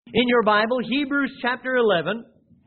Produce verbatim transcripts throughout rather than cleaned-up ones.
In your Bible, Hebrews chapter eleven.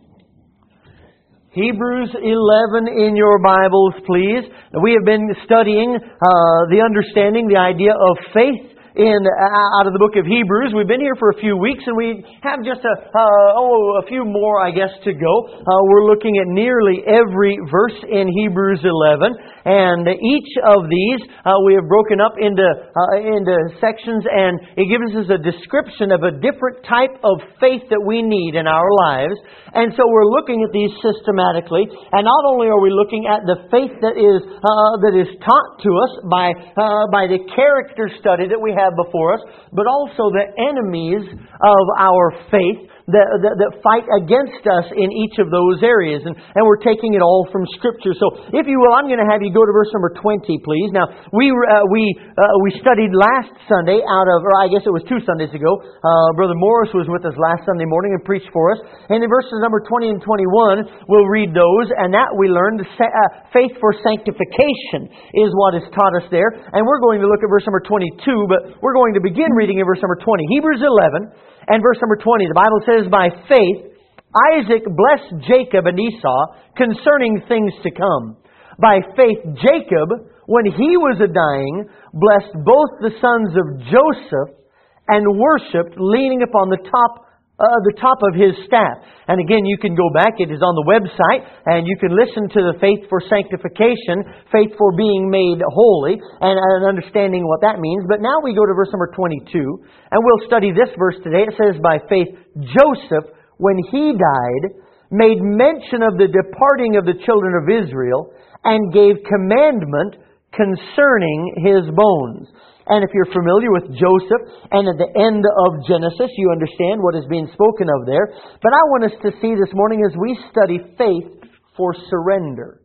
Hebrews eleven in your Bibles, please. We have been studying uh, the understanding, the idea of faith in uh, out of the book of Hebrews. We've been here for a few weeks, and we have just a uh, oh a few more, I guess, to go. Uh, we're looking at nearly every verse in Hebrews eleven, and each of these uh, we have broken up into uh, into sections, and it gives us a description of a different type of faith that we need in our lives. And so we're looking at these systematically, and not only are we looking at the faith that is uh, that is taught to us by uh, by the character study that we have before us, but also the enemies of our faith that, that, that fight against us in each of those areas. And, and we're taking it all from Scripture. So, if you will, I'm going to have you go to verse number twenty, please. Now, we uh, we uh, we studied last Sunday out of, or I guess it was two Sundays ago. Uh, Brother Morris was with us last Sunday morning and preached for us. And in verses number twenty and twenty-one, we'll read those. And that we learned, uh, faith for sanctification is what is taught us there. And we're going to look at verse number twenty-two, but we're going to begin reading in verse number twenty. Hebrews eleven and verse number twenty. The Bible says, by faith, Isaac blessed Jacob and Esau concerning things to come. By faith, Jacob, when he was a dying, blessed both the sons of Joseph and worshipped, leaning upon the top Uh, the top of his staff. And again, you can go back. It is on the website, and you can listen to the faith for sanctification, faith for being made holy, and, and understanding what that means. But now we go to verse number twenty-two, and we'll study this verse today. It says, by faith, Joseph, when he died, made mention of the departing of the children of Israel, and gave commandment concerning his bones. And if you're familiar with Joseph, and at the end of Genesis, you understand what is being spoken of there. But I want us to see this morning as we study faith for surrender.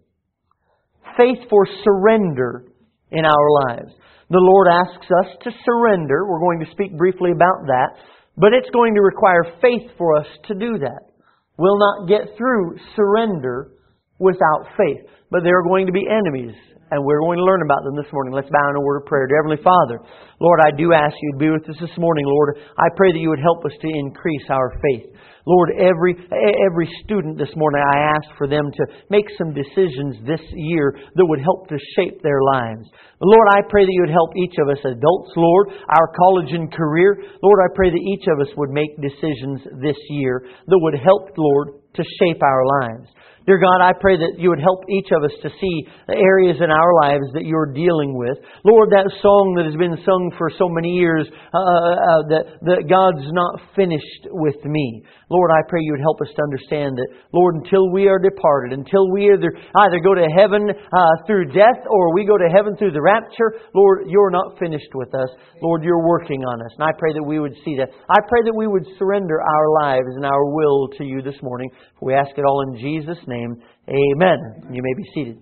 Faith for surrender in our lives. The Lord asks us to surrender. We're going to speak briefly about that. But it's going to require faith for us to do that. We'll not get through surrender without faith. But there are going to be enemies. And we're going to learn about them this morning. Let's bow in a word of prayer. Dear Heavenly Father, Lord, I do ask you to be with us this morning, Lord. I pray that you would help us to increase our faith. Lord, every every student this morning, I ask for them to make some decisions this year that would help to shape their lives. Lord, I pray that you would help each of us adults, Lord, our college and career. Lord, I pray that each of us would make decisions this year that would help, Lord, to shape our lives. Dear God, I pray that you would help each of us to see the areas in our lives that you're dealing with. Lord, that song that has been sung for so many years, uh, uh, that, that God's not finished with me. Lord, I pray you would help us to understand that, Lord, until we are departed, until we either, either go to heaven uh, through death or we go to heaven through the rapture, Lord, you're not finished with us. Lord, you're working on us. And I pray that we would see that. I pray that we would surrender our lives and our will to you this morning. We ask it all in Jesus' name. Name. Amen. You may be seated.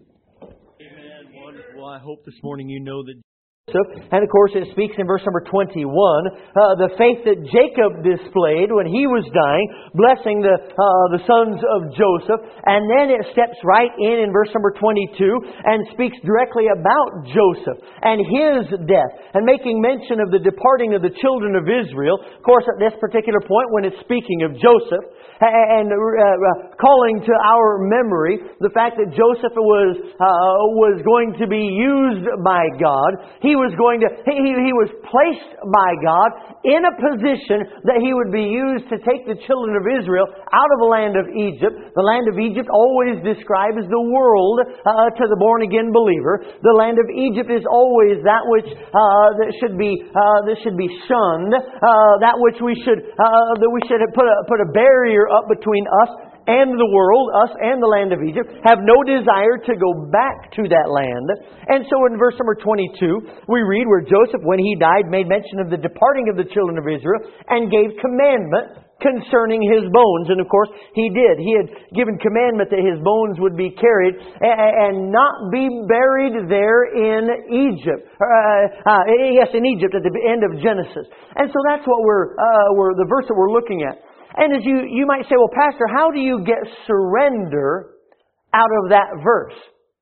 Amen. Wonderful. I hope this morning you know that. And of course it speaks in verse number twenty-one, uh, the faith that Jacob displayed when he was dying, blessing the uh, the sons of Joseph. And then it steps right in in verse number twenty-two and speaks directly about Joseph and his death, and making mention of the departing of the children of Israel. Of course, at this particular point, when it's speaking of Joseph, and uh, uh, calling to our memory the fact that Joseph was uh, was going to be used by God. He was going to he, he was placed by God in a position that he would be used to take the children of Israel out of the land of Egypt. The land of Egypt always described as the world uh, to the born again believer. The land of Egypt is always that which uh, that should be uh, that should be shunned. Uh, that which we should uh, that we should put a put a barrier up between us and the world, us and the land of Egypt, have no desire to go back to that land. And so in verse number twenty-two, we read where Joseph, when he died, made mention of the departing of the children of Israel and gave commandment concerning his bones. And of course, he did. He had given commandment that his bones would be carried and not be buried there in Egypt. Uh, uh, yes, in Egypt at the end of Genesis. And so that's what we're, uh, we're the verse that we're looking at. And as you, you might say, well, Pastor, how do you get surrender out of that verse?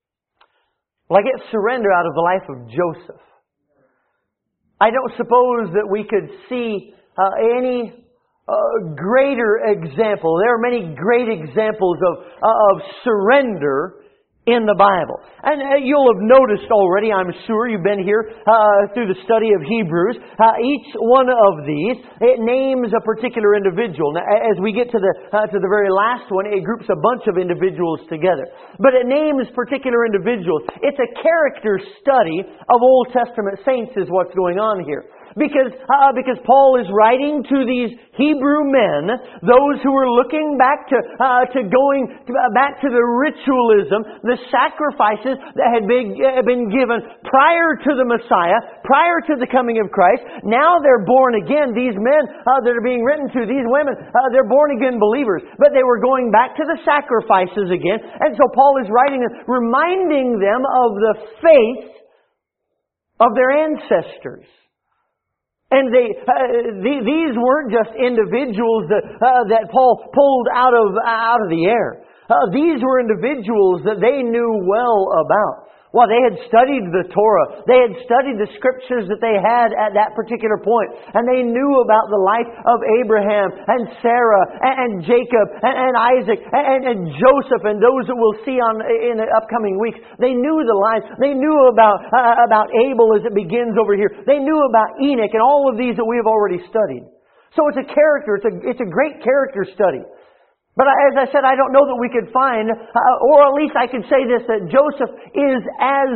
Well, I get surrender out of the life of Joseph. I don't suppose that we could see uh, any uh, greater example. There are many great examples of, uh, of surrender in the Bible. And uh, you'll have noticed already, I'm sure you've been here uh, through the study of Hebrews, uh, each one of these, it names a particular individual. Now, as we get to the uh, to the very last one, it groups a bunch of individuals together. But it names particular individuals. It's a character study of Old Testament saints is what's going on here. Because uh, because Paul is writing to these Hebrew men, those who were looking back to uh, to going to, uh, back to the ritualism, the sacrifices that had been uh, been given prior to the Messiah, prior to the coming of Christ. Now they're born again. These men uh, that are being written to, these women, uh, they're born again believers, but they were going back to the sacrifices again. And so Paul is writing, reminding them of the faith of their ancestors. And they, uh, the, these weren't just individuals that, uh, that Paul pulled out of, out of the air. Uh, these were individuals that they knew well about. Well, they had studied the Torah. They had studied the Scriptures that they had at that particular point. And they knew about the life of Abraham and Sarah and, and Jacob and, and Isaac and, and Joseph and those that we'll see on in the upcoming weeks. They knew the lives. They knew about, uh, about Abel as it begins over here. They knew about Enoch and all of these that we have already studied. So it's a character. It's a, it's a great character study. But as I said, I don't know that we could find, uh, or at least I could say this, that Joseph is as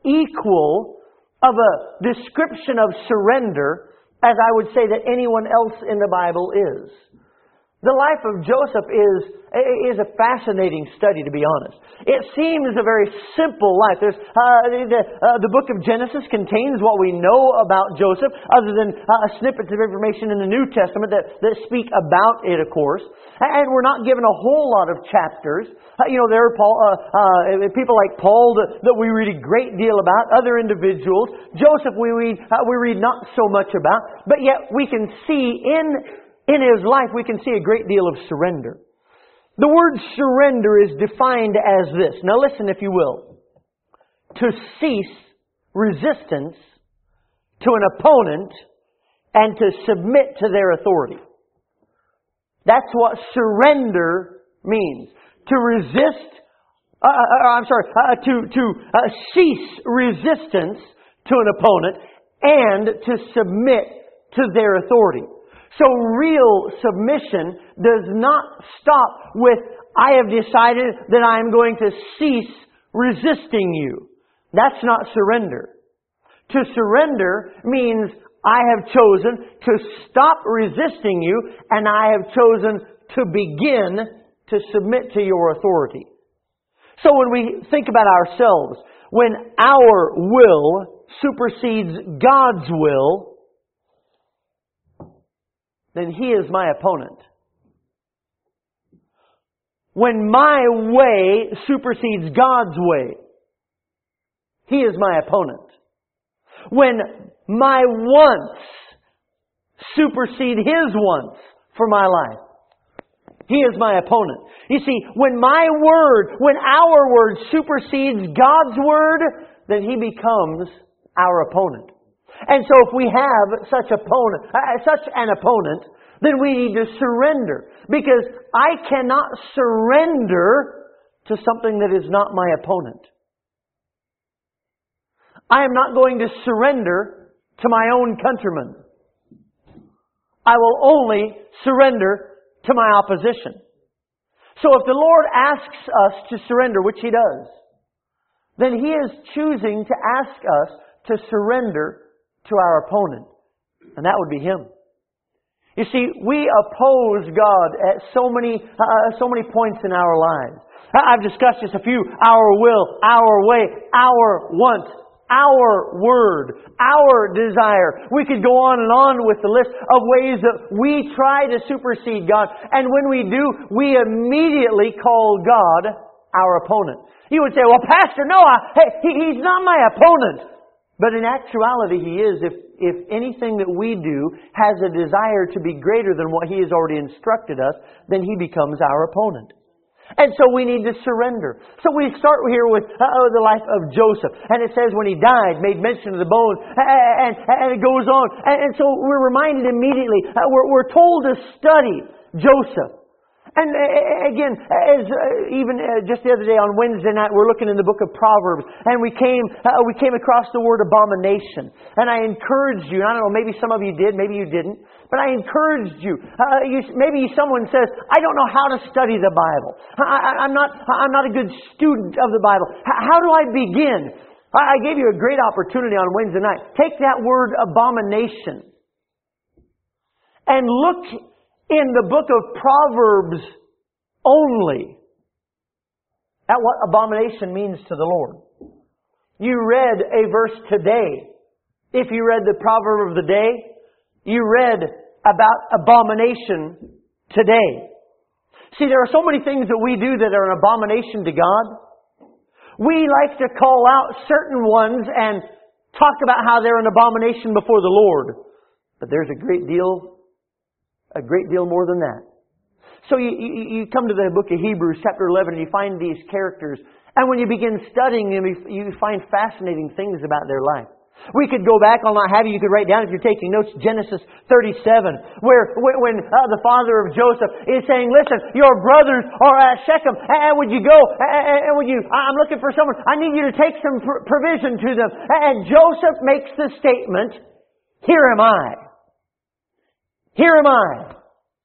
equal of a description of surrender as I would say that anyone else in the Bible is. The life of Joseph is, is a fascinating study, to be honest. It seems a very simple life. There's, uh, the, uh, the book of Genesis contains what we know about Joseph, other than uh, snippets of information in the New Testament that, that speak about it, of course. And we're not given a whole lot of chapters. Uh, you know, there are Paul, uh, uh, people like Paul that, that we read a great deal about, other individuals. Joseph we read, uh, we read not so much about, but yet we can see in In his life, we can see a great deal of surrender. The word surrender is defined as this. Now listen, if you will. To cease resistance to an opponent and to submit to their authority. That's what surrender means. To resist, uh, uh, I'm sorry, uh, to, to uh, cease resistance to an opponent and to submit to their authority. So real submission does not stop with, I have decided that I am going to cease resisting you. That's not surrender. To surrender means I have chosen to stop resisting you and I have chosen to begin to submit to your authority. So when we think about ourselves, when our will supersedes God's will, then He is my opponent. When my way supersedes God's way, He is my opponent. When my wants supersede His wants for my life, He is my opponent. You see, when my word, when our word supersedes God's word, then He becomes our opponent. And so if we have such opponent, uh, such an opponent, then we need to surrender. Because I cannot surrender to something that is not my opponent. I am not going to surrender to my own countrymen. I will only surrender to my opposition. So if the Lord asks us to surrender, which He does, then He is choosing to ask us to surrender to our opponent. And that would be Him. You see, we oppose God at so many, uh, so many points in our lives. I've discussed just a few. Our will, our way, our want, our word, our desire. We could go on and on with the list of ways that we try to supersede God. And when we do, we immediately call God our opponent. You would say, well, Pastor, no, I, hey, he, He's not my opponent. But in actuality, He is. If, if anything that we do has a desire to be greater than what He has already instructed us, then He becomes our opponent. And so we need to surrender. So we start here with uh, the life of Joseph. And it says when he died, made mention of the bones. And, and it goes on. And, and so we're reminded immediately. Uh, we're, we're told to study Joseph. And uh, again, as uh, even uh, just the other day on Wednesday night, we're looking in the book of Proverbs, and we came uh, we came across the word abomination. And I encouraged you. And I don't know, maybe some of you did, maybe you didn't. But I encouraged you. Uh, you maybe someone says, "I don't know how to study the Bible. I, I, I'm not I'm not a good student of the Bible. H- how do I begin?" I, I gave you a great opportunity on Wednesday night. Take that word abomination and look in the book of Proverbs only at what abomination means to the Lord. You read a verse today. If you read the proverb of the day, you read about abomination today. See, there are so many things that we do that are an abomination to God. We like to call out certain ones and talk about how they're an abomination before the Lord. But there's a great deal A great deal more than that. So you, you, you come to the book of Hebrews, chapter eleven, and you find these characters. And when you begin studying them, you find fascinating things about their life. We could go back, I'll not have you, you could write down if you're taking notes, Genesis thirty-seven, where when uh, the father of Joseph is saying, "Listen, your brothers are at Shechem, and would you go, and would you, I'm looking for someone, I need you to take some provision to them." And Joseph makes the statement, "Here am I. Here am I."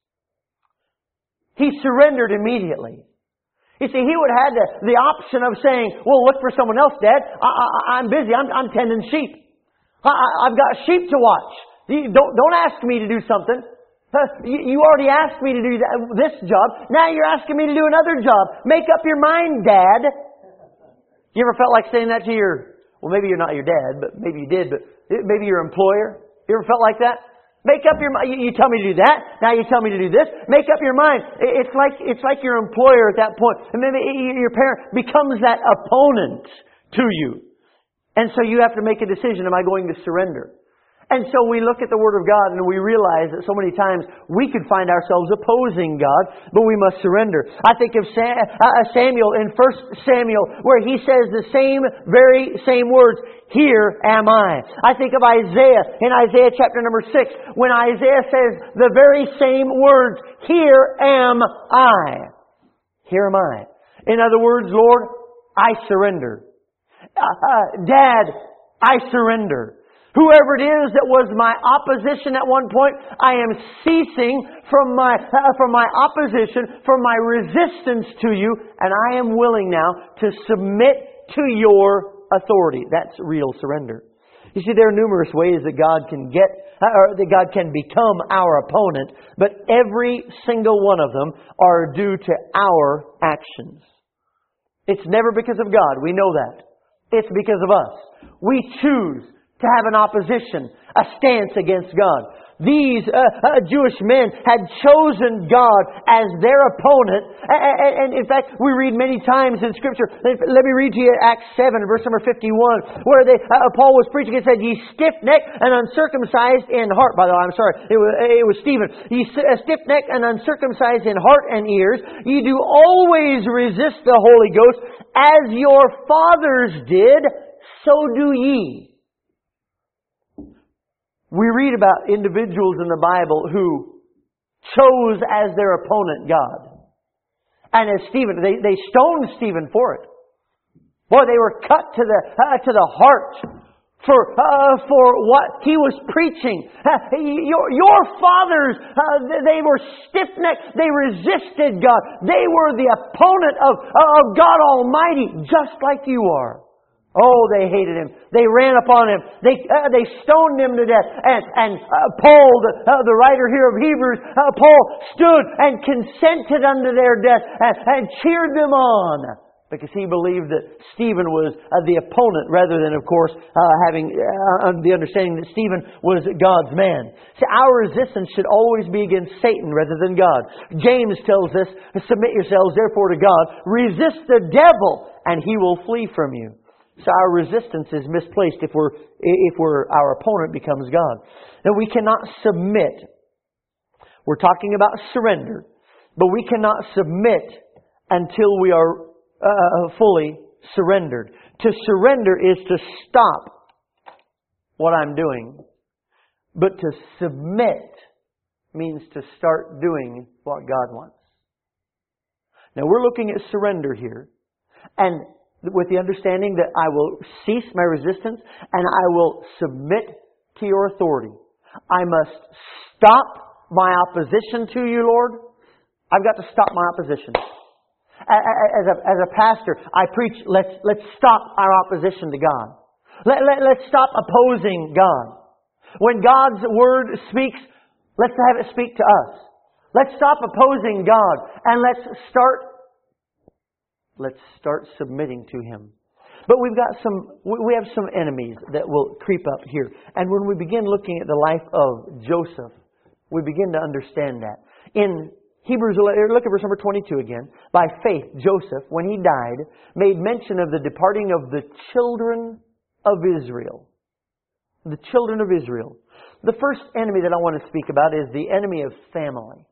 He surrendered immediately. You see, he would have had the, the option of saying, "Well, look for someone else, Dad. I, I, I'm busy. I'm, I'm tending sheep. I, I've got sheep to watch. You don't, don't ask me to do something. Uh, you, you already asked me to do that, this job. Now you're asking me to do another job. Make up your mind, Dad." You ever felt like saying that to your, well, maybe you're not your dad, but maybe you did, but maybe your employer? You ever felt like that? Make up your mind. You tell me to do that. Now you tell me to do this. Make up your mind. It's like it's like your employer at that point. And maybe your parent becomes that opponent to you. And so you have to make a decision. Am I going to surrender? And so we look at the Word of God and we realize that so many times we could find ourselves opposing God, but we must surrender. I think of Samuel in First Samuel where he says the same, very same words, "Here am I." I think of Isaiah in Isaiah chapter number six when Isaiah says the very same words, "Here am I." Here am I. In other words, Lord, I surrender. Uh, uh, Dad, I surrender. Whoever it is that was my opposition at one point, I am ceasing from my uh, from my opposition, from my resistance to you, and I am willing now to submit to your authority. That's real surrender. You see, there are numerous ways that God can get, or that God can become our opponent, but every single one of them are due to our actions. It's never because of God. We know that. It's because of us. We choose to have an opposition, a stance against God. These uh, uh, Jewish men had chosen God as their opponent. And, and in fact, we read many times in Scripture. Let me read to you Acts seven, verse number fifty-one, where they, uh, Paul was preaching and said, "Ye stiff-necked and uncircumcised in heart." By the way, I'm sorry, it was, it was Stephen. "Ye stiff-necked and uncircumcised in heart and ears, ye do always resist the Holy Ghost, as your fathers did, so do ye." We read about individuals in the Bible who chose as their opponent God. And as Stephen, they, they stoned Stephen for it. Boy, they were cut to the uh, to the heart for uh, for what he was preaching. Uh, your, your fathers, uh, they were stiff-necked. They resisted God. They were the opponent of, of God Almighty, just like you are. Oh, they hated him. They ran upon him. They uh, they stoned him to death. And and uh, Paul, the, uh, the writer here of Hebrews, uh, Paul stood and consented unto their death and, and cheered them on because he believed that Stephen was uh, the opponent rather than, of course, uh, having uh, the understanding that Stephen was God's man. See, our resistance should always be against Satan rather than God. James tells us, "Submit yourselves therefore to God. Resist the devil, and he will flee from you." So our resistance is misplaced if we're if we're our opponent becomes God. Now we cannot submit. We're talking about surrender, but we cannot submit until we are uh, fully surrendered. To surrender is to stop what I'm doing. But to submit means to start doing what God wants. Now we're looking at surrender here. And with the understanding that I will cease my resistance and I will submit to your authority. I must stop my opposition to you, Lord. I've got to stop my opposition. As a, as a pastor, I preach, let's, let's stop our opposition to God. Let, let, let's stop opposing God. When God's Word speaks, let's have it speak to us. Let's stop opposing God and let's start Let's start submitting to Him. But we've got some, we have some enemies that will creep up here. And when we begin looking at the life of Joseph, we begin to understand that. In Hebrews, look at verse number twenty-two again. By faith, Joseph, when he died, made mention of the departing of the children of Israel. The children of Israel. The first enemy that I want to speak about is the enemy of family.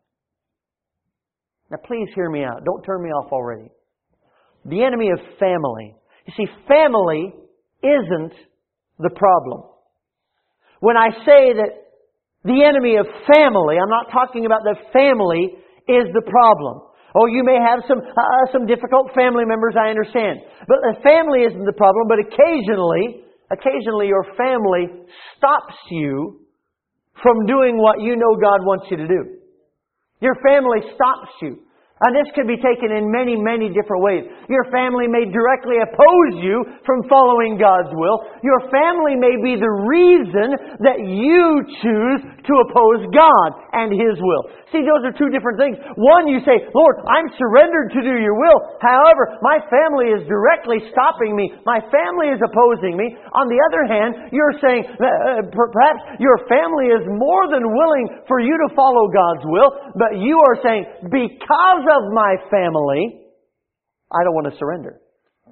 Now please hear me out. Don't turn me off already. The enemy of family. You see, family isn't the problem. When I say that the enemy of family, I'm not talking about that family is the problem. Oh, you may have some uh, some difficult family members, I understand. But the family isn't the problem, but occasionally, occasionally your family stops you from doing what you know God wants you to do. Your family stops you. And this could be taken in many, many different ways. Your family may directly oppose you from following God's will. Your family may be the reason that you choose to oppose God and His will. See, those are two different things. One, you say, Lord, I'm surrendered to do your will. However, my family is directly stopping me. My family is opposing me. On the other hand, you're saying, uh, perhaps your family is more than willing for you to follow God's will, but you are saying, because of my family, I don't want to surrender.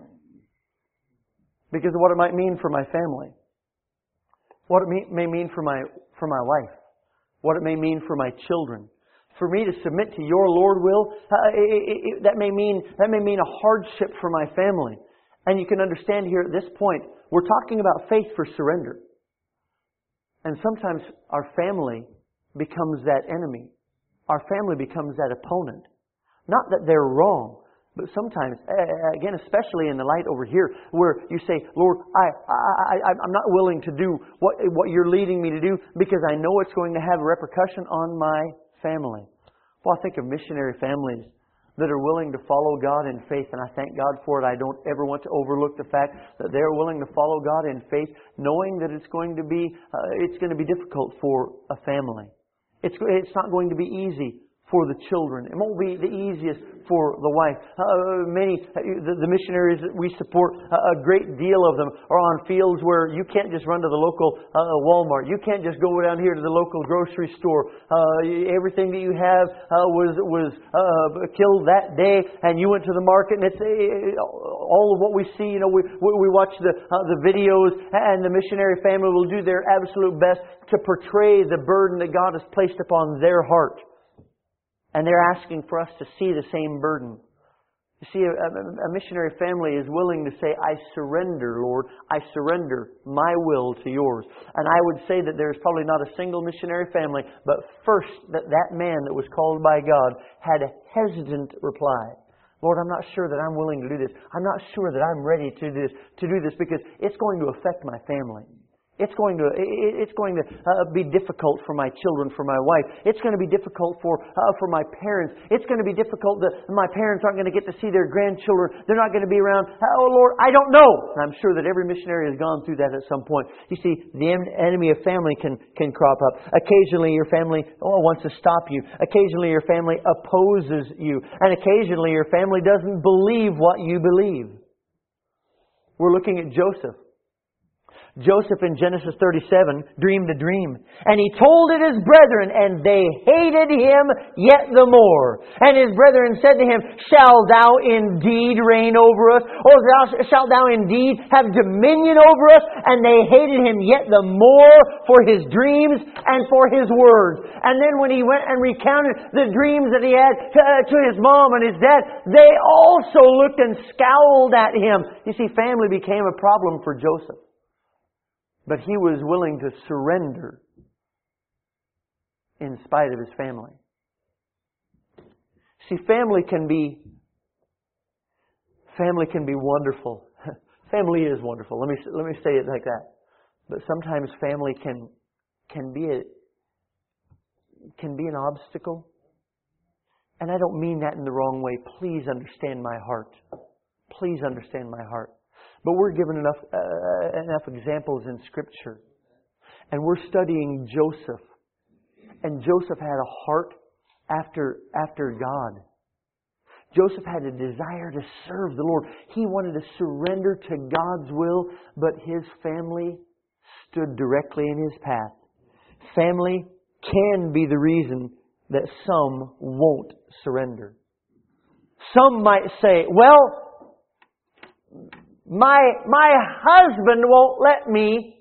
Because of what it might mean for my family. What it may mean for my for my wife. What it may mean for my children. For me to submit to your Lord will, uh, it, it, that may mean that may mean a hardship for my family. And you can understand here at this point, we're talking about faith for surrender. And sometimes our family becomes that enemy. Our family becomes that opponent. Not that they're wrong, but sometimes, again, especially in the light over here, where you say, Lord, I, I, I, I'm not willing to do what, what you're leading me to do because I know it's going to have a repercussion on my family. Well, I think of missionary families that are willing to follow God in faith, and I thank God for it. I don't ever want to overlook the fact that they're willing to follow God in faith, knowing that it's going to be, uh, it's going to be difficult for a family. It's, it's not going to be easy for the children. It won't be the easiest for the wife. Uh, many, the, the missionaries that we support, uh, a great deal of them are on fields where you can't just run to the local uh, Walmart. You can't just go down here to the local grocery store. Uh, everything that you have uh, was was uh, killed that day, and you went to the market, and it's uh, all of what we see. You know, we we watch the uh, the videos, and the missionary family will do their absolute best to portray the burden that God has placed upon their heart. And they're asking for us to see the same burden. You see, a, a missionary family is willing to say, I surrender, Lord. I surrender my will to yours. And I would say that there's probably not a single missionary family, but first that that man that was called by God had a hesitant reply. Lord, I'm not sure that I'm willing to do this. I'm not sure that I'm ready to do this, to do this because it's going to affect my family. It's going to it's going to uh, be difficult for my children, for my wife. It's going to be difficult for uh, for my parents. It's going to be difficult that my parents aren't going to get to see their grandchildren. They're not going to be around. Oh, Lord, I don't know. And I'm sure that every missionary has gone through that at some point. You see, the enemy of family can, can crop up. Occasionally your family oh, wants to stop you. Occasionally your family opposes you. And occasionally your family doesn't believe what you believe. We're looking at Joseph. Joseph in Genesis thirty-seven dreamed a dream. And he told it his brethren, and they hated him yet the more. And his brethren said to him, Shall thou indeed reign over us? Or thou, shalt thou indeed have dominion over us? And they hated him yet the more for his dreams and for his words. And then when he went and recounted the dreams that he had to, uh, to his mom and his dad, they also looked and scowled at him. You see, family became a problem for Joseph. But he was willing to surrender in spite of his family. See, family can be family can be wonderful. Family is wonderful. Let me let me say it like that. But sometimes family can can be a can be an obstacle. And I don't mean that in the wrong way. Please understand my heart. Please understand my heart. But we're given enough uh, enough examples in Scripture. And we're studying Joseph. And Joseph had a heart after, after God. Joseph had a desire to serve the Lord. He wanted to surrender to God's will, but his family stood directly in his path. Family can be the reason that some won't surrender. Some might say, well, My my husband won't let me.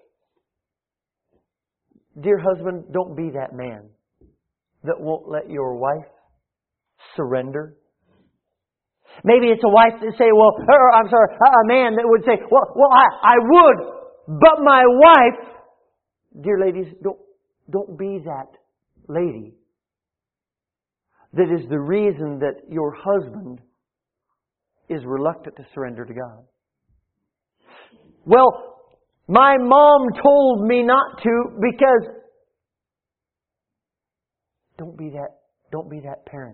Dear husband, don't be that man that won't let your wife surrender. Maybe it's a wife that say, well, or I'm sorry, a man that would say, well, well, I, I would, but my wife. Dear ladies, don't don't be that lady that is the reason that your husband is reluctant to surrender to God. Well, my mom told me not to because... Don't be that, don't be that parent.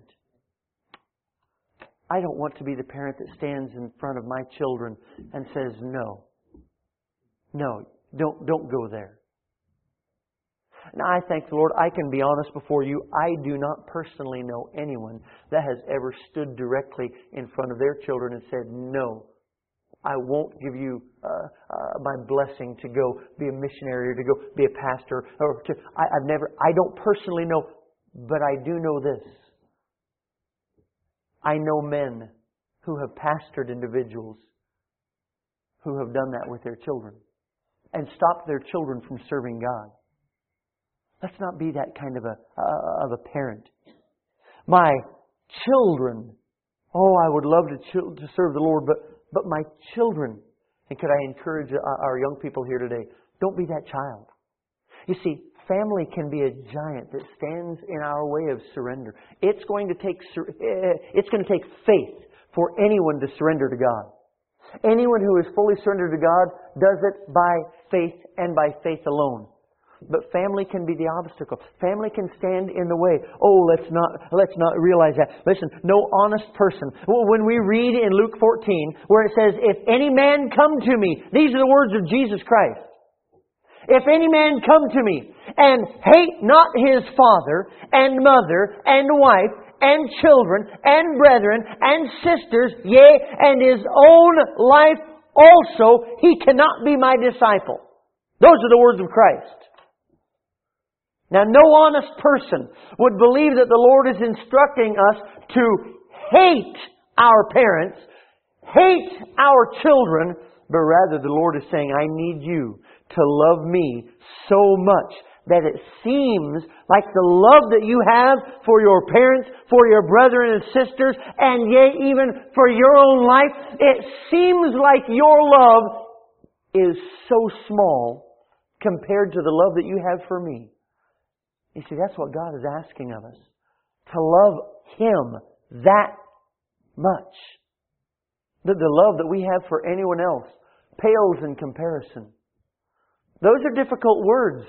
I don't want to be the parent that stands in front of my children and says, no. No, don't, don't go there. Now, I thank the Lord, I can be honest before you, I do not personally know anyone that has ever stood directly in front of their children and said, no, I won't give you uh, uh, my blessing to go be a missionary or to go be a pastor. Or to, I, I've never, I don't personally know, but I do know this. I know men who have pastored individuals who have done that with their children and stopped their children from serving God. Let's not be that kind of a uh, of a parent. My children, oh, I would love to ch- to serve the Lord, but but my children. And could I encourage our young people here today? Don't be that child. You see, family can be a giant that stands in our way of surrender. It's going to take it's going to take faith for anyone to surrender to God. Anyone who is fully surrendered to God does it by faith and by faith alone. But family can be the obstacle. Family can stand in the way. Oh, let's not let's not realize that. Listen, no honest person. When we read in Luke fourteen, where it says, if any man come to me, these are the words of Jesus Christ. If any man come to me and hate not his father and mother and wife and children and brethren and sisters, yea, and his own life also, he cannot be my disciple. Those are the words of Christ. Now, no honest person would believe that the Lord is instructing us to hate our parents, hate our children, but rather the Lord is saying, I need you to love me so much that it seems like the love that you have for your parents, for your brethren and sisters, and yea, even for your own life, it seems like your love is so small compared to the love that you have for me. You see, that's what God is asking of us. To love Him that much. That the love that we have for anyone else pales in comparison. Those are difficult words.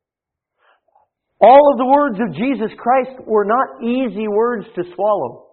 All of the words of Jesus Christ were not easy words to swallow.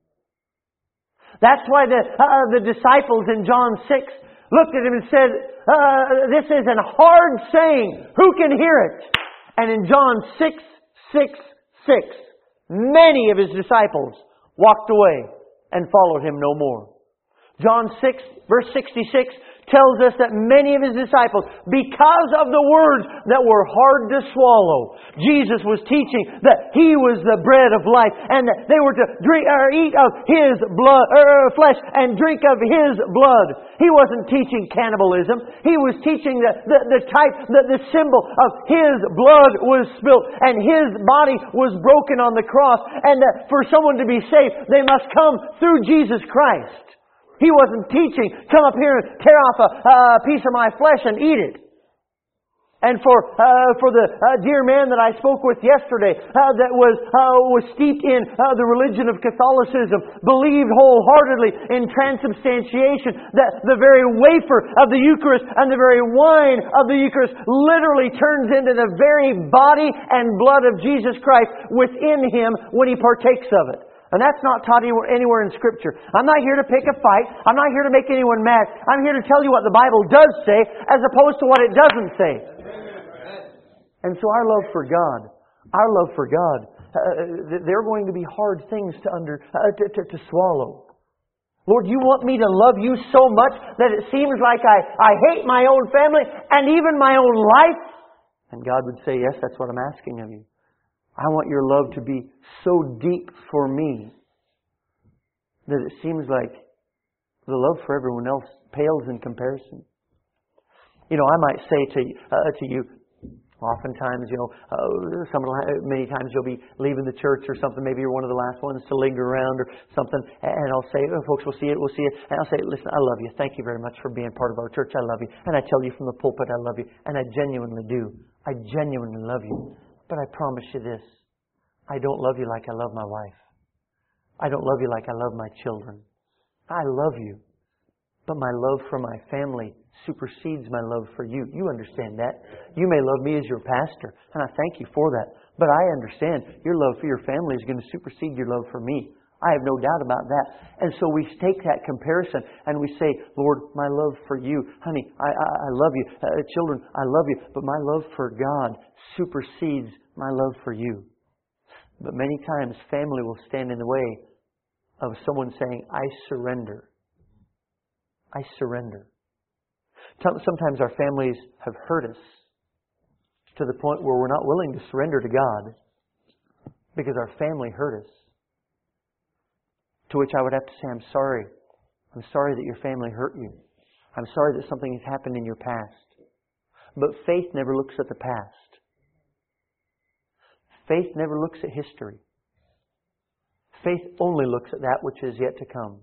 That's why the, uh, the disciples in John six looked at Him and said, uh, this is a hard saying. Who can hear it? And in John six, six, six, many of His disciples walked away and followed Him no more. John six, verse sixty-six, tells us that many of His disciples, because of the words that were hard to swallow, Jesus was teaching that He was the bread of life and that they were to drink or eat of His blood, or flesh and drink of His blood. He wasn't teaching cannibalism. He was teaching the, the, the type, the, the symbol of His blood was spilt and His body was broken on the cross, and that for someone to be saved, they must come through Jesus Christ. He wasn't teaching, come up here and tear off a uh, piece of my flesh and eat it. And for uh, for the uh, dear man that I spoke with yesterday uh, that was uh, was steeped in uh, the religion of Catholicism, believed wholeheartedly in transubstantiation, that the very wafer of the Eucharist and the very wine of the Eucharist literally turns into the very body and blood of Jesus Christ within him when he partakes of it. And that's not taught anywhere in Scripture. I'm not here to pick a fight. I'm not here to make anyone mad. I'm here to tell you what the Bible does say as opposed to what it doesn't say. And so our love for God, our love for God, uh, they're going to be hard things to, under, uh, to, to, to swallow. Lord, you want me to love you so much that it seems like I, I hate my own family and even my own life? And God would say, yes, that's what I'm asking of you. I want your love to be so deep for me that it seems like the love for everyone else pales in comparison. You know, I might say to uh, to you, oftentimes, you know, uh, some many times you'll be leaving the church or something. Maybe you're one of the last ones to linger around or something, and I'll say, oh, "Folks, we'll see it, we'll see it." And I'll say, "Listen, I love you. Thank you very much for being part of our church. I love you." And I tell you from the pulpit, I love you, and I genuinely do. I genuinely love you. But I promise you this, I don't love you like I love my wife. I don't love you like I love my children. I love you. But my love for my family supersedes my love for you. You understand that. You may love me as your pastor, and I thank you for that. But I understand your love for your family is going to supersede your love for me. I have no doubt about that. And so we take that comparison and we say, Lord, my love for you, honey, I, I, I love you. Uh, children, I love you. But my love for God supersedes my love for you. But many times family will stand in the way of someone saying, I surrender. I surrender. Sometimes our families have hurt us to the point where we're not willing to surrender to God because our family hurt us. To which I would have to say, I'm sorry. I'm sorry that your family hurt you. I'm sorry that something has happened in your past. But faith never looks at the past. Faith never looks at history. Faith only looks at that which is yet to come.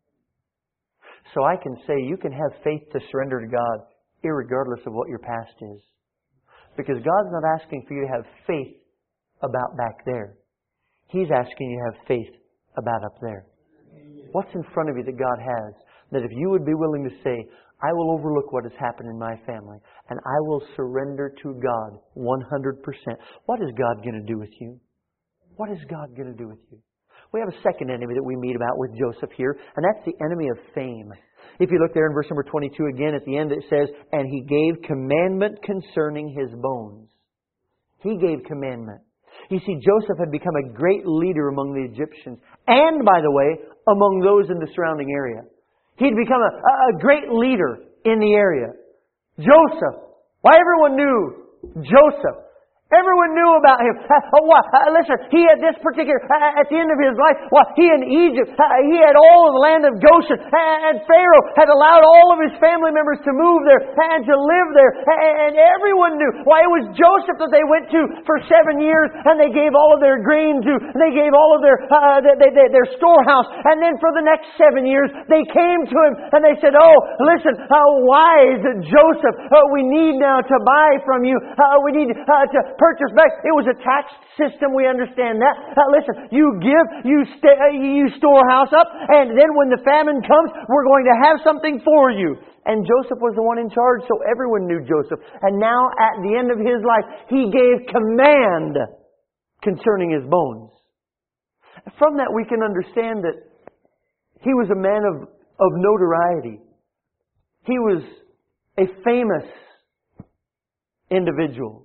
So I can say you can have faith to surrender to God irregardless of what your past is. Because God's not asking for you to have faith about back there. He's asking you to have faith about up there. What's in front of you that God has? That if you would be willing to say, I will overlook what has happened in my family and I will surrender to God one hundred percent. What is God going to do with you? What is God going to do with you? We have a second enemy that we meet about with Joseph here, and that's the enemy of fame. If you look there in verse number twenty-two again, at the end it says, and he gave commandment concerning his bones. He gave commandment. You see, Joseph had become a great leader among the Egyptians, and, by the way, among those in the surrounding area. He'd become a, a great leader in the area. Joseph. Why, everyone knew Joseph. Everyone knew about him. Uh, oh, uh, listen, he had this particular, uh, at the end of his life, well, he in Egypt, uh, he had all of the land of Goshen, uh, and Pharaoh had allowed all of his family members to move there and to live there, and everyone knew. Why, it was Joseph that they went to for seven years, and they gave all of their grain to, they gave all of their, uh, they, they, their storehouse, and then for the next seven years, they came to him, and they said, oh, listen, uh, wise Joseph, uh, we need now to buy from you, uh, we need uh, to purchase back. It was a tax system. We understand that. Uh, listen, you give, you stay, uh, you storehouse up, and then when the famine comes, we're going to have something for you. And Joseph was the one in charge, so everyone knew Joseph. And now, at the end of his life, he gave command concerning his bones. From that, we can understand that he was a man of, of notoriety. He was a famous individual.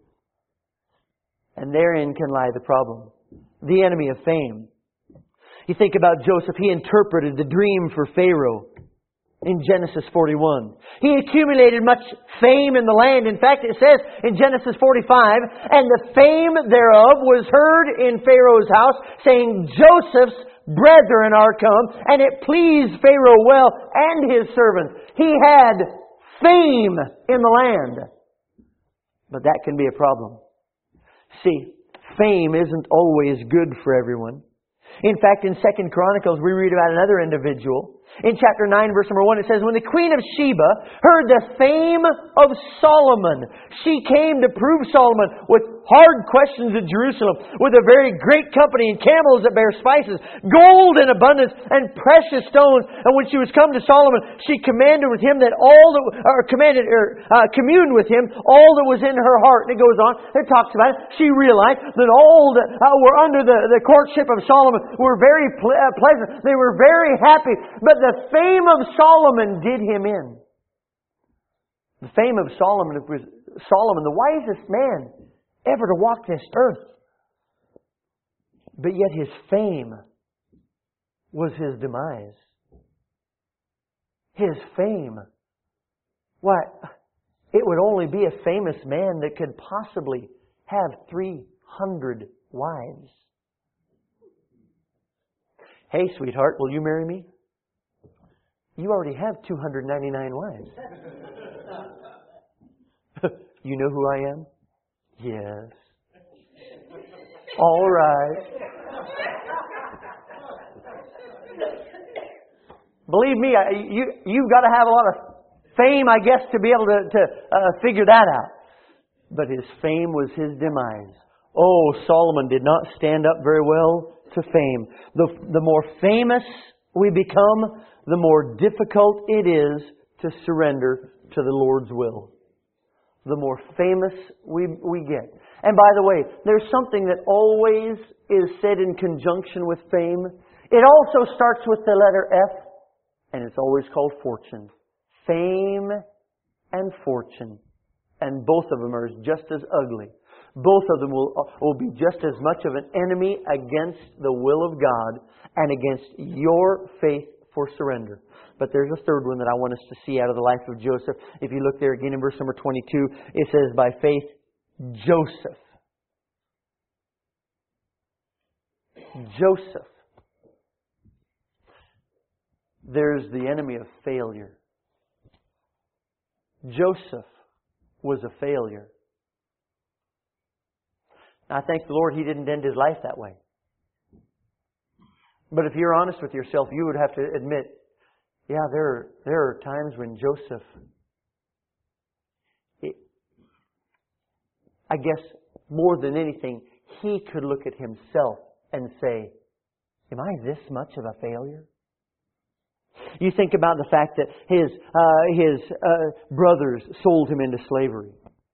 And therein can lie the problem. The enemy of fame. You think about Joseph, he interpreted the dream for Pharaoh. in Genesis forty-one. He accumulated much fame in the land. In fact, it says in Genesis forty-five, and the fame thereof was heard in Pharaoh's house, saying, Joseph's brethren are come, and it pleased Pharaoh well and his servants. He had fame in the land. But that can be a problem. See, fame isn't always good for everyone. In fact, in Second Chronicles, we read about another individual. In chapter nine, verse number one, it says, when the Queen of Sheba heard the fame of Solomon, she came to prove Solomon with hard questions at Jerusalem, with a very great company and camels that bear spices, gold in abundance, and precious stones. And when she was come to Solomon, she commanded with him that all that, or commanded, or uh, communed with him all that was in her heart. And it goes on, it talks about it. She realized that all that uh, were under the, the courtship of Solomon were very ple- uh, pleasant. They were very happy. But the fame of Solomon did him in. The fame of Solomon was Solomon, the wisest man ever to walk this earth. But yet his fame was his demise. His fame. Why, it would only be a famous man that could possibly have three hundred wives. Hey, sweetheart, will you marry me? You already have two hundred ninety-nine wives. You know who I am? Yes. All right. Believe me, I, you, you've got to have a lot of fame, I guess, to be able to, to uh, figure that out. But his fame was his demise. Oh, Solomon did not stand up very well to fame. The, the more famous we become, the more difficult it is to surrender to the Lord's will. The more famous we, we get. And by the way, there's something that always is said in conjunction with fame. It also starts with the letter F, and it's always called fortune. Fame and fortune. And both of them are just as ugly. Both of them will, will be just as much of an enemy against the will of God and against your faith for surrender. But there's a third one that I want us to see out of the life of Joseph. If you look there again in verse number twenty-two, it says, by faith, Joseph. Joseph. There's the enemy of failure. Joseph was a failure. I thank the Lord he didn't end his life that way. But if you're honest with yourself, you would have to admit, yeah, there are, there are times when Joseph, it, I guess more than anything, he could look at himself and say, am I this much of a failure? You think about the fact that his uh, his uh, brothers sold him into slavery.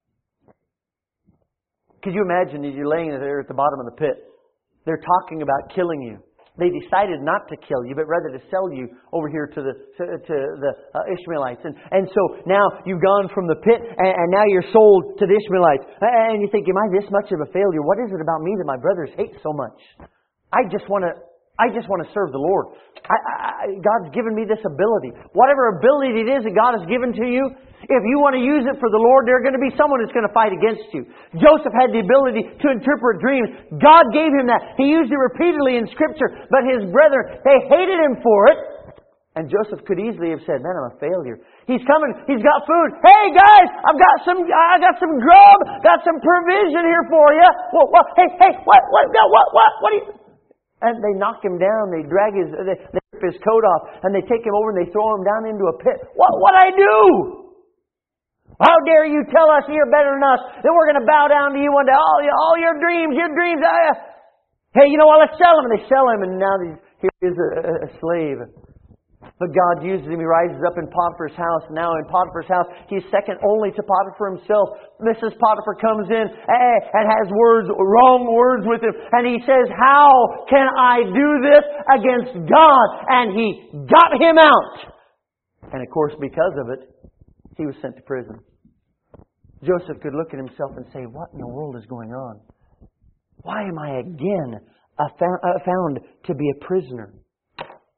Could you imagine as you're laying there at the bottom of the pit? They're talking about killing you. They decided not to kill you, but rather to sell you over here to the to, to the uh, Ishmaelites. And and so now you've gone from the pit, and, and now you're sold to the Ishmaelites. And you think, am I this much of a failure? What is it about me that my brothers hate so much? I just want to. I just want to serve the Lord. I, I, God's given me this ability. Whatever ability it is that God has given to you, if you want to use it for the Lord, there's going to be someone that's going to fight against you. Joseph had the ability to interpret dreams. God gave him that. He used it repeatedly in Scripture. But his brethren, they hated him for it. And Joseph could easily have said, man, I'm a failure. He's coming. He's got food. Hey, guys, I've got some I got some grub. Got some provision here for you. What, what, hey, hey, what, what, what, what, what, what do you... And they knock him down, they drag his, they, they rip his coat off, and they take him over and they throw him down into a pit. What what I do? How dare you tell us you're better than us, that we're going to bow down to you one day? All, all your dreams, your dreams. Uh, hey, you know what, let's sell him. And they sell him, and now here is a, a slave. But God uses him. He rises up in Potiphar's house. Now in Potiphar's house, he's second only to Potiphar himself. Missus Potiphar comes in and has words, wrong words with him. And he says, how can I do this against God? And he got him out. And of course, because of it, he was sent to prison. Joseph could look at himself and say, what in the world is going on? Why am I again found to be a prisoner?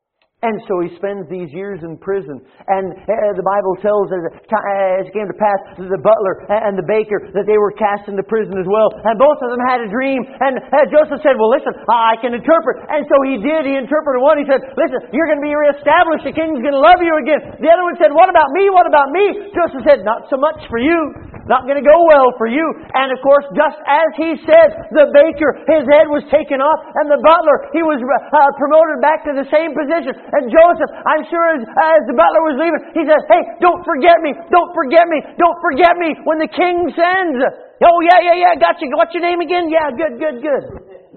And so he spends these years in prison. And uh, the Bible tells us uh, as it came to pass that the butler and the baker, that they were cast into prison as well. And both of them had a dream. And uh, Joseph said, well, listen, I can interpret. And so he did. He interpreted one. He said, listen, you're going to be reestablished. The king's going to love you again. The other one said, what about me? What about me? Joseph said, not so much for you. Not going to go well for you. And of course, just as he said, the baker, his head was taken off. And the butler, he was uh, promoted back to the same position. And Joseph, I'm sure as, as the butler was leaving, he says, hey, don't forget me. Don't forget me. Don't forget me when the king sends. Oh, yeah, yeah, yeah, got you. What's your name again? Yeah, good, good, good.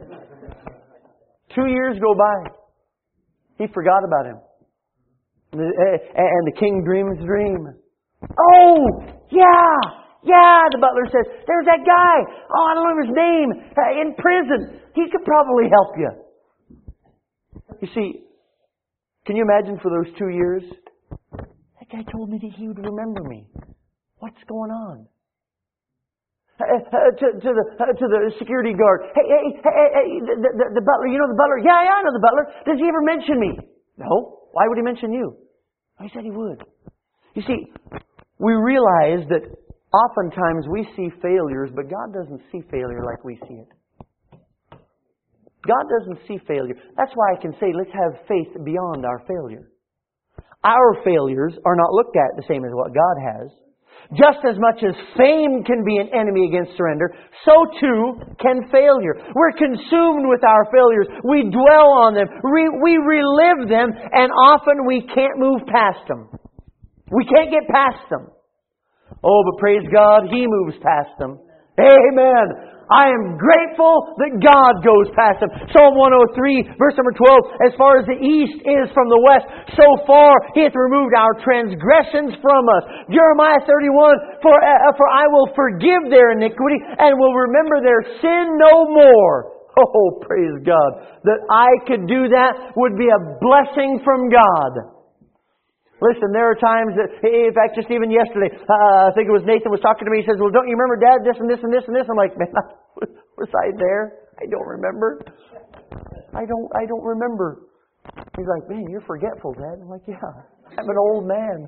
Two years go by. He forgot about him. And the king dreams a dream. Oh, yeah. Yeah, the butler says, there's that guy. Oh, I don't know his name. In prison. He could probably help you. You see, can you imagine for those two years? That guy told me that he would remember me. What's going on? Uh, uh, to, to the uh, to the security guard. Hey, hey, hey, hey the, the, the butler. You know the butler? Yeah, yeah, I know the butler. Does he ever mention me? No. Why would he mention you? He said he would. You see, we realize that oftentimes we see failures, but God doesn't see failure like we see it. God doesn't see failure. That's why I can say, let's have faith beyond our failure. Our failures are not looked at the same as what God has. Just as much as fame can be an enemy against surrender, so too can failure. We're consumed with our failures. We dwell on them. We, we relive them, and often we can't move past them. We can't get past them. Oh, but praise God, He moves past them. Amen. I am grateful that God goes past them. Psalm one oh three, verse number twelve. As far as the east is from the west, so far He hath removed our transgressions from us. Jeremiah thirty-one, For, uh, for I will forgive their iniquity and will remember their sin no more. Oh, praise God. That I could do that would be a blessing from God. Listen, there are times that, in fact, just even yesterday, uh, I think it was Nathan was talking to me. He says, well, don't you remember, Dad, this and this and this and this? I'm like, man, was I there? I don't remember. I don't, I don't remember. He's like, man, you're forgetful, Dad. I'm like, yeah, I'm an old man.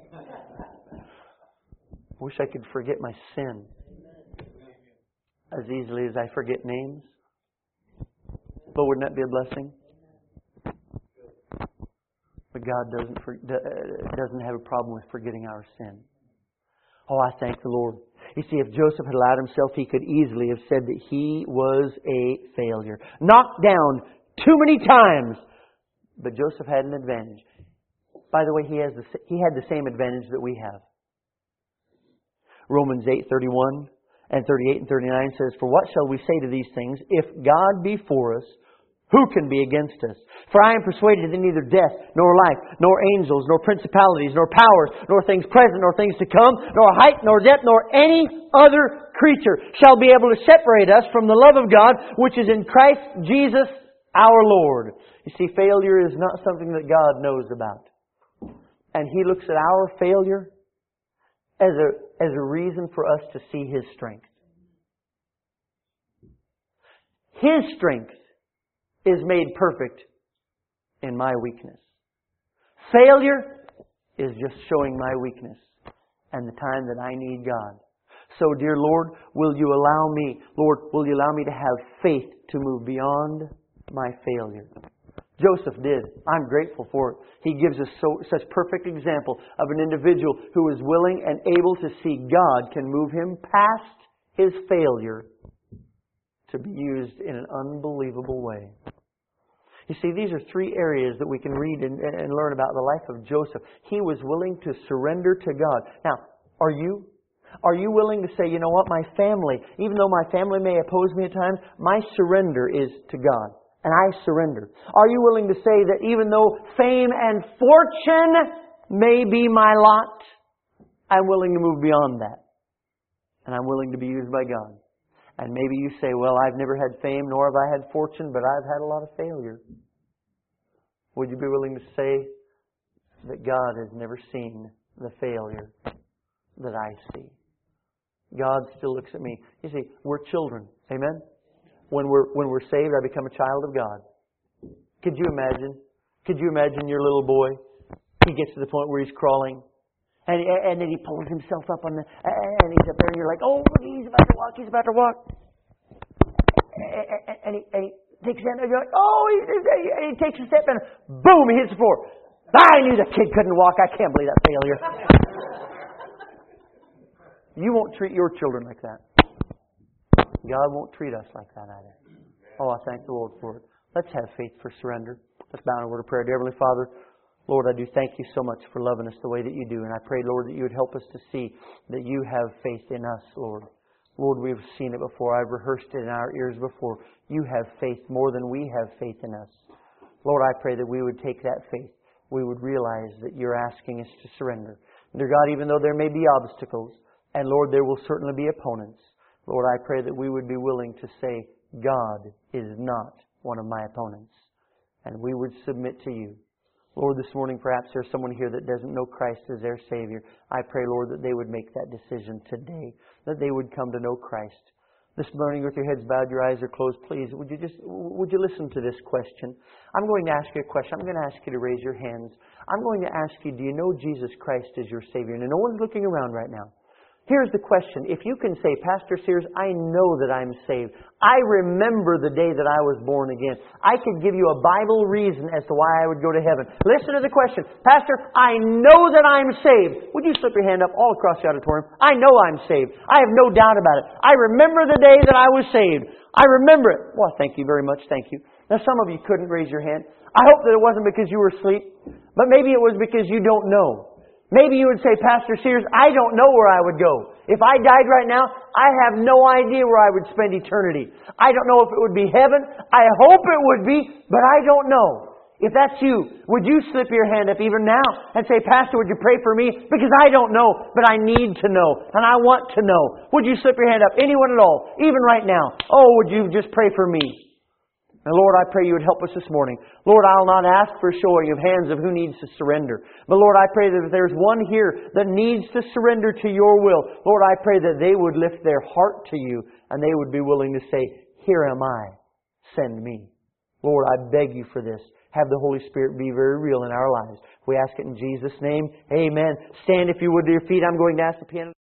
Wish I could forget my sin as easily as I forget names. But wouldn't that be a blessing? But God doesn't for, doesn't have a problem with forgetting our sin. Oh, I thank the Lord. You see, if Joseph had allowed himself, he could easily have said that he was a failure. Knocked down too many times. But Joseph had an advantage. By the way, he has the, he had the same advantage that we have. Romans eight thirty-one and thirty-eight and thirty-nine says, For what shall we say to these things? If God be for us, who can be against us? For I am persuaded that neither death, nor life, nor angels, nor principalities, nor powers, nor things present, nor things to come, nor height, nor depth, nor any other creature shall be able to separate us from the love of God, which is in Christ Jesus our Lord. You see, failure is not something that God knows about. And He looks at our failure as a, as a reason for us to see His strength. His strength is made perfect in my weakness. Failure is just showing my weakness and the time that I need God. So, dear Lord, will You allow me, Lord, will You allow me to have faith to move beyond my failure? Joseph did. I'm grateful for it. He gives us so, such perfect example of an individual who is willing and able to see God can move him past his failure to be used in an unbelievable way. You see, these are three areas that we can read and, and learn about the life of Joseph. He was willing to surrender to God. Now, are you? Are you willing to say, you know what, my family, even though my family may oppose me at times, my surrender is to God. And I surrender. Are you willing to say that even though fame and fortune may be my lot, I'm willing to move beyond that. And I'm willing to be used by God. And maybe you say, well, I've never had fame, nor have I had fortune, but I've had a lot of failure. Would you be willing to say that God has never seen the failure that I see? God still looks at me. You see, we're children. Amen? When we're, when we're saved, I become a child of God. Could you imagine Could you imagine your little boy? He gets to the point where he's crawling. And, and then he pulls himself up on the... And he's up there and you're like, oh, he's about to walk, he's about to walk. And, and, he, and he takes a step and you're like, oh, he's, and he takes a step and boom, he hits the floor. I knew the kid couldn't walk. I can't believe that failure. You won't treat your children like that. God won't treat us like that either. Oh, I thank the Lord for it. Let's have faith for surrender. Let's bow in a word of prayer. Dear Heavenly Father, Lord, I do thank you so much for loving us the way that you do. And I pray, Lord, that you would help us to see that you have faith in us, Lord. Lord, we've seen it before. I've rehearsed it in our ears before. You have faith more than we have faith in us. Lord, I pray that we would take that faith. We would realize that you're asking us to surrender. Dear God, even though there may be obstacles, and Lord, there will certainly be opponents, Lord, I pray that we would be willing to say, God is not one of my opponents. And we would submit to you. Lord, this morning perhaps there's someone here that doesn't know Christ as their Savior. I pray, Lord, that they would make that decision today, that they would come to know Christ. This morning, with your heads bowed, your eyes are closed, please, would you just would you listen to this question? I'm going to ask you a question. I'm going to ask you to raise your hands. I'm going to ask you, do you know Jesus Christ as your Savior? And no one's looking around right now. Here's the question. If you can say, Pastor Sears, I know that I'm saved. I remember the day that I was born again. I could give you a Bible reason as to why I would go to heaven. Listen to the question. Pastor, I know that I'm saved. Would you slip your hand up all across the auditorium? I know I'm saved. I have no doubt about it. I remember the day that I was saved. I remember it. Well, thank you very much. Thank you. Now, some of you couldn't raise your hand. I hope that it wasn't because you were asleep, but maybe it was because you don't know. Maybe you would say, Pastor Sears, I don't know where I would go. If I died right now, I have no idea where I would spend eternity. I don't know if it would be heaven. I hope it would be, but I don't know. If that's you, would you slip your hand up even now and say, Pastor, would you pray for me? Because I don't know, but I need to know, and I want to know. Would you slip your hand up? Anyone at all, even right now. Oh, would you just pray for me? And Lord, I pray you would help us this morning. Lord, I'll not ask for showing of hands of who needs to surrender. But Lord, I pray that if there's one here that needs to surrender to your will, Lord, I pray that they would lift their heart to you and they would be willing to say, here am I, send me. Lord, I beg you for this. Have the Holy Spirit be very real in our lives. We ask it in Jesus' name. Amen. Stand if you would to your feet. I'm going to ask the piano.